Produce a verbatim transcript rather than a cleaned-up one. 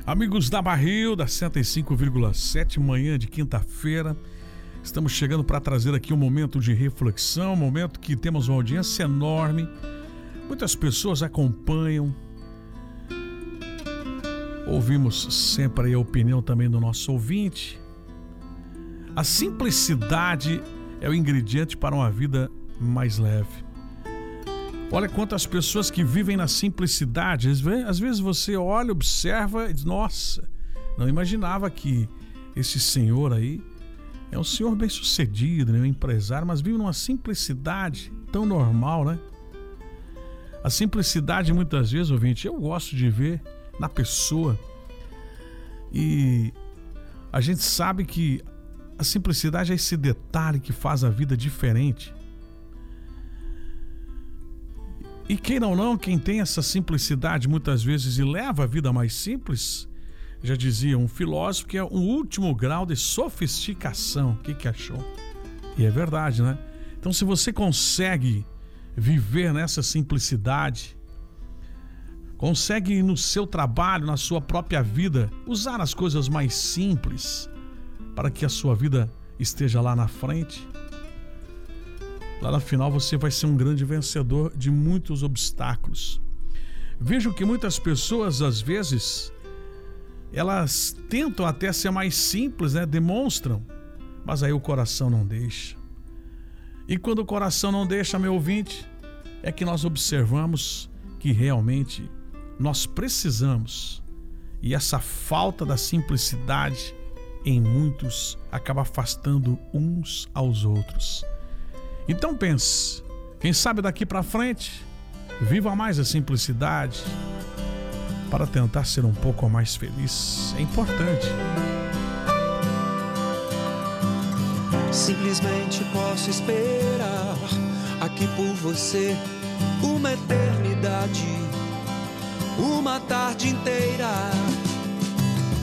Amigos da Barril, da cento e cinco vírgula sete, manhã de quinta-feira, estamos chegando para trazer aqui um momento de reflexão, um momento que temos uma audiência enorme, muitas pessoas acompanham, ouvimos sempre a opinião também do nosso ouvinte. A simplicidade é o ingrediente para uma vida mais leve. Olha quantas pessoas que vivem na simplicidade. Às vezes você olha, observa e diz, nossa, não imaginava que esse senhor aí é um senhor bem sucedido, né? Um empresário, mas vive numa simplicidade tão normal, né? A simplicidade muitas vezes, ouvinte, eu gosto de ver na pessoa. E a gente sabe que a simplicidade é esse detalhe que faz a vida diferente. E queira ou não, quem tem essa simplicidade muitas vezes e leva a vida mais simples, já dizia um filósofo que é um último grau de sofisticação. O que que achou? E é verdade, né? Então, se você consegue viver nessa simplicidade, consegue no seu trabalho, na sua própria vida, usar as coisas mais simples para que a sua vida esteja lá na frente, lá no final você vai ser um grande vencedor de muitos obstáculos. Vejo que muitas pessoas, às vezes, elas tentam até ser mais simples, né? Demonstram, mas aí o coração não deixa. E quando o coração não deixa, meu ouvinte, é que nós observamos que realmente nós precisamos. E essa falta da simplicidade em muitos acaba afastando uns aos outros. Então pense, quem sabe daqui para frente, viva mais a simplicidade para tentar ser um pouco mais feliz. É importante. Simplesmente posso esperar aqui por você uma eternidade, uma tarde inteira.